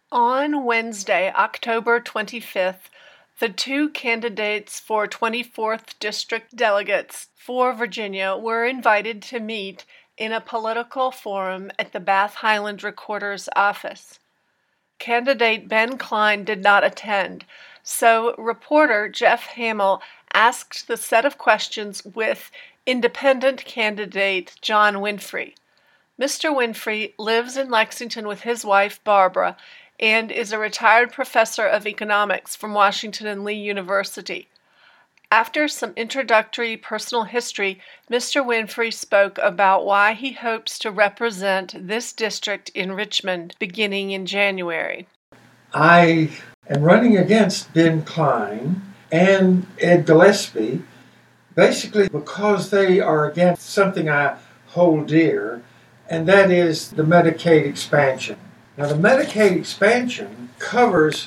On Wednesday, October 25th, the two candidates for 24th District delegates for Virginia were invited to meet in a political forum at the Bath Highland Recorder's office. Candidate Ben Cline did not attend, so reporter Jeff Hamill asked the set of questions with independent candidate John Winfrey. Mr. Winfrey lives in Lexington with his wife, Barbara, and is a retired professor of economics from Washington and Lee University. After some introductory personal history, Mr. Winfrey spoke about why he hopes to represent this district in Richmond beginning in January. I am running against Ben Cline and Ed Gillespie, basically because they are against something I hold dear, and that is the Medicaid expansion. Now, the Medicaid expansion covers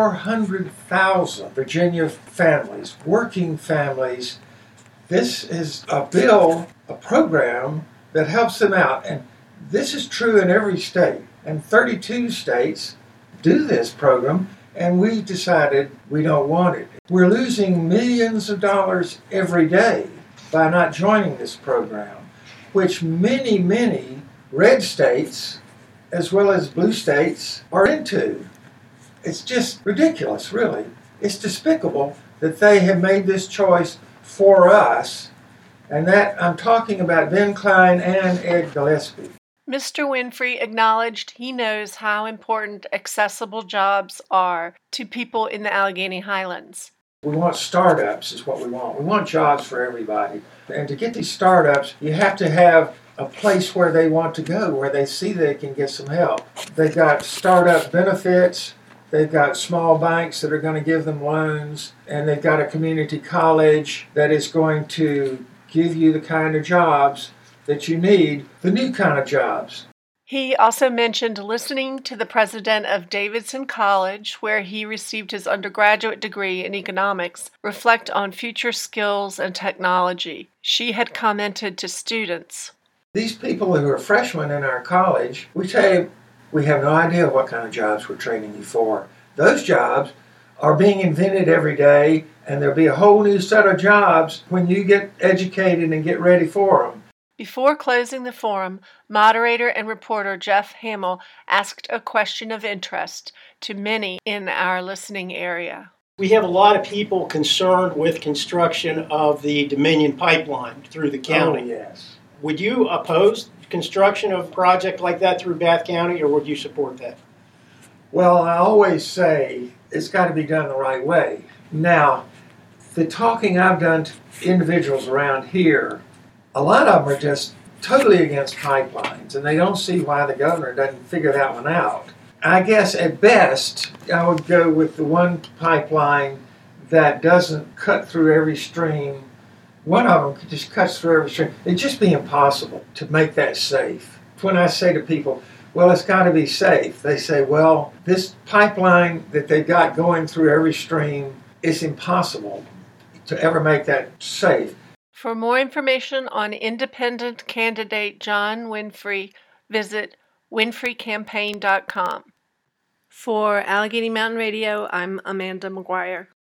400,000 Virginia families, working families. This is a bill, a program that helps them out, and this is true in every state. And 32 states do this program, and we decided we don't want it. We're losing millions of dollars every day by not joining this program, which many red states as well as blue states are into. It's just ridiculous, really. It's despicable that they have made this choice for us, and that I'm talking about Ben Cline and Ed Gillespie. Mr. Winfrey acknowledged he knows how important accessible jobs are to people in the Allegheny Highlands. We want startups is what we want. We want jobs for everybody. And to get these startups, you have to have a place where they want to go, where they see they can get some help. They've got startup benefits, they've got small banks that are going to give them loans, and they've got a community college that is going to give you the kind of jobs that you need, the new kind of jobs. He also mentioned listening to the president of Davidson College, where he received his undergraduate degree in economics, reflect on future skills and technology. She had commented to students, "These people who are freshmen in our college, we tell you, we have no idea what kind of jobs we're training you for. Those jobs are being invented every day, and there'll be a whole new set of jobs when you get educated and get ready for them." Before closing the forum, moderator and reporter Jeff Hamill asked a question of interest to many in our listening area. We have a lot of people concerned with construction of the Dominion pipeline through the county. Oh, yes. Would you oppose construction of a project like that through Bath County, or would you support that? Well, I always say it's got to be done the right way. Now, the talking I've done to individuals around here, a lot of them are just totally against pipelines, and they don't see why the governor doesn't figure that one out. I guess at best, I would go with the one pipeline that doesn't cut through every stream. One of them just cuts through every stream. It'd just be impossible to make that safe. When I say to people, well, it's got to be safe, they say, well, this pipeline that they've got going through every stream, it's impossible to ever make that safe. For more information on independent candidate John Winfrey, visit winfreycampaign.com. For Allegheny Mountain Radio, I'm Amanda McGuire.